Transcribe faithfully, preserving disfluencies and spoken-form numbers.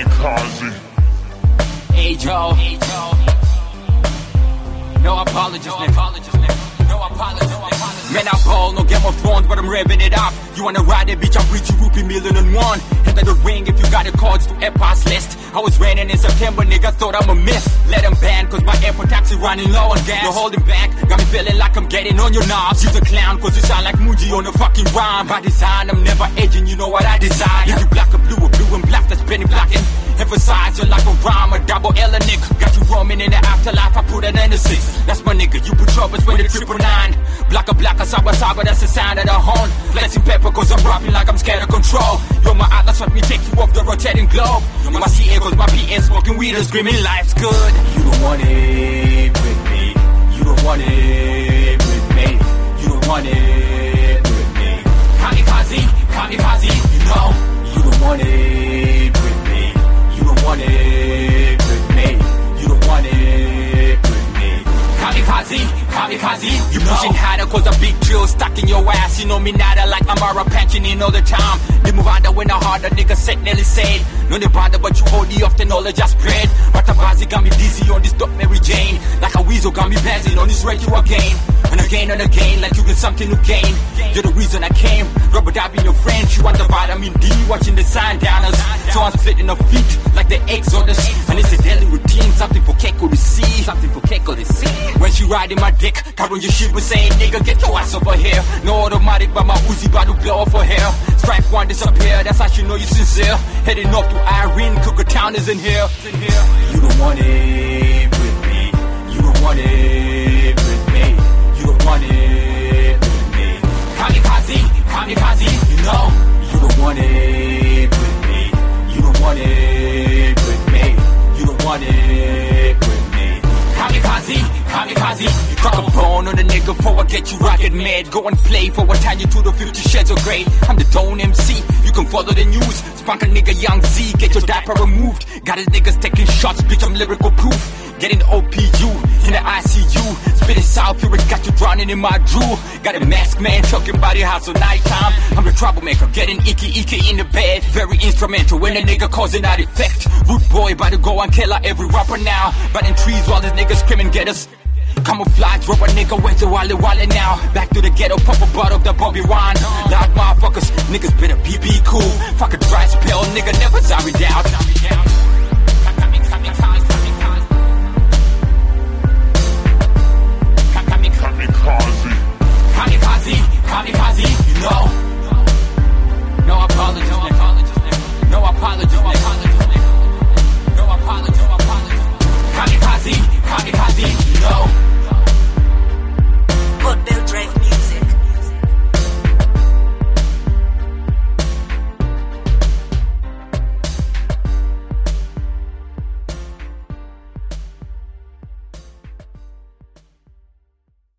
Kamikaze. Hey Joe, hey Joe. No apologies, no apologies, nigga. No apologies, no apologies. Man, I ball, no Game of Thrones, but I'm revving it up. You wanna ride it, bitch? I'm Richie Rupee, million and one. Enter the ring if you got the cards to air pass list. I was raining in September, nigga, thought I'm a myth. Let them ban, cause my airport taxi running low on gas. No holding back, got me feeling like I'm getting on your knobs. You's a clown, cause you sound like Muji on a fucking rhyme. By design, I'm never edging, you know what I design. If you black or blue or blue and black, that's Benny blacking. Emphasize you like a rhyme, a double L, a nigga. Got you roaming in the afterlife, I put an N to six. That's my nigga, you put troubles when the triple nine. Blacker, blacker, saba, saba, that's the sound of the horn. Flexing pepper, cause I'm rapping like I'm scared of control. You're my atlas, let me take you off the rotating globe. You're my C A, cause my P S smoking weed and screaming life's good. You don't want it with me. You don't want it with me. You don't want it with me. Kamikaze, kamikaze, you know. You don't want it with me. You don't want it with me. You don't want it with me. Kamikaze, kamikaze, you pushing harder cause a big drill stuck in your ass. You know me nada like Amara panching in all the time. They move on when the harder nigga said nearly said. No they bother but you O D off the knowledge I spread. Ratabazi got me dizzy on this dope Mary Jane. Like a weasel got me buzzing on this radio again. And again and again like you get something to gain. You're the reason I came. Rubber dab in your friend. She want the vitamin D watching the sundowners. So I'm splitting her feet like the Exodus. And it's a daily routine. Something for Keiko to see. Something for Keiko to see. When she riding my dick, Karun your shit was saying, nigga, get your ass over here. No automatic, but my Uzi about to blow off her hair. Strike one, disappear, that's how she know you sincere. Heading off to Irene, Cooker Town is in here. You don't want it with me. You don't want it with me. You don't want it with me. Kamikaze, kamikaze, you know. You don't want it with me. You don't want it with me. You don't want it with me. Kamikaze, kamikaze. You crack a bone on the nigga before I get you rocket mad. Go and play for what time you to the fifty shades of grey. I'm the Don M C, you can follow the news. Spunk a nigga Young Z, get your diaper removed. Got his niggas taking shots, bitch, I'm lyrical proof. Getting O P U, in the I C U. Spitting south, you got you drowning in my drool. Got a masked man talking about your house at nighttime. I'm the troublemaker, getting icky icky in the bed. Very instrumental when a nigga causing that effect. Root boy, about to go and kill her every rapper now. Batting trees while these niggas screaming, get us. Camouflage, rubber nigga, where's the wallet, wallet now? Back to the ghetto, pop a bottle of the Bobby Wine. Loud motherfuckers, niggas better be be cool. Fuck a dry spell, nigga, never sorry doubt.